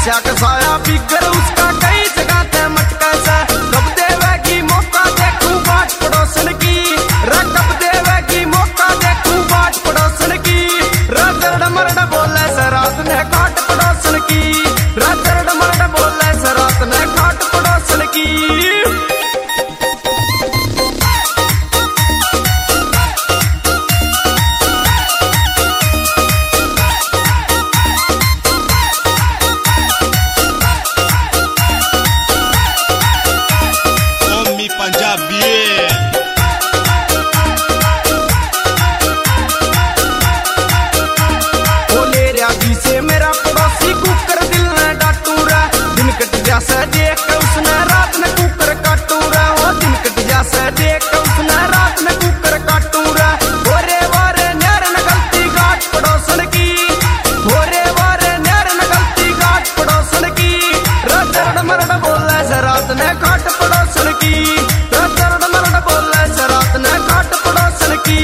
ऐसा कसाया फिगर उसका कई जगह ते मटका सा। कब देवेगी मौका देखूं बाट पड़ोसन की, कब देवेगी मौका देखूं बाट पड़ोसन की। राजड़ मरड़ बोले से रात ने काट पड़ोसन की, राजड़ मरड़ बोले से रात ने काट पड़ोसन की। से मेरा पड़ोसी कुकर दिल ने डाटूरा, दिन कट जा से देख उसने रात ने कुकर काटूरा। ओ दिन कट जा से देख उसने रात ने कुकर काटूरा। भोरे वारे न्यार न गलती गाट पड़ोसन की, भोरे वारे न्यार न गलती गाट पड़ोसन की। राजड़ मरड़ बोले से रात ने काट पड़ोसन की, राजड़ मरड़ बोले से रात ने काट पड़ोसन की।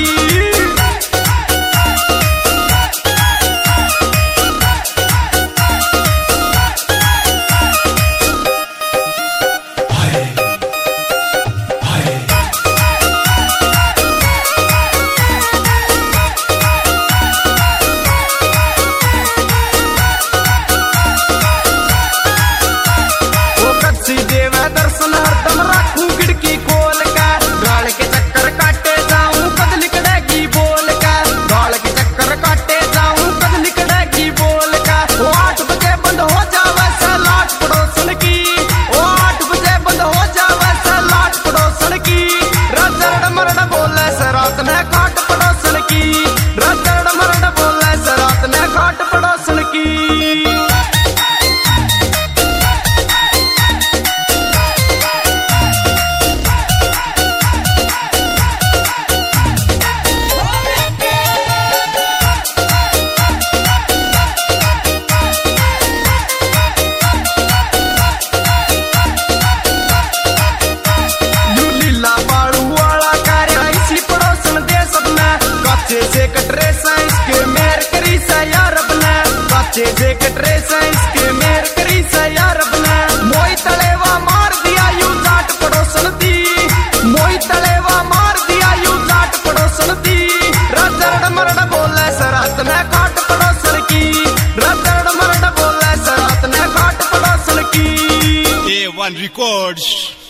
दर्शन हरदम रखूं खिड़की खोल का, गाल के चक्कर काटे जाऊं कद निकलेगी बोल का, गाल के चक्कर काटे जाऊं कद निकलेगी बोल का। वो 8 बजे बंद हो जावे सलाट पड़ोसन की, वो 8 बजे बंद हो जावे सलाट पड़ोसन की। राजड़ मरड़ बोले से रात ने काट पड़ोसन की, राजड़ मरड़ बोले से रात ने काट पड़ोसन की। से कटरे साइंस के मेर करी सा यार अपना, बच्चे से कटरे साइंस के मेर करी सा यार अपना। मोई तलेवा मार दिया यू जाट पड़ोसन दी, मोई तलेवा मार दिया यू जाट पड़ोसन दी। राजड़ मरड़ बोले से रात ने काट पड़ोसन की, राजड़ मरड़ बोले से रात ने काट पड़ोसन की। A1 Records।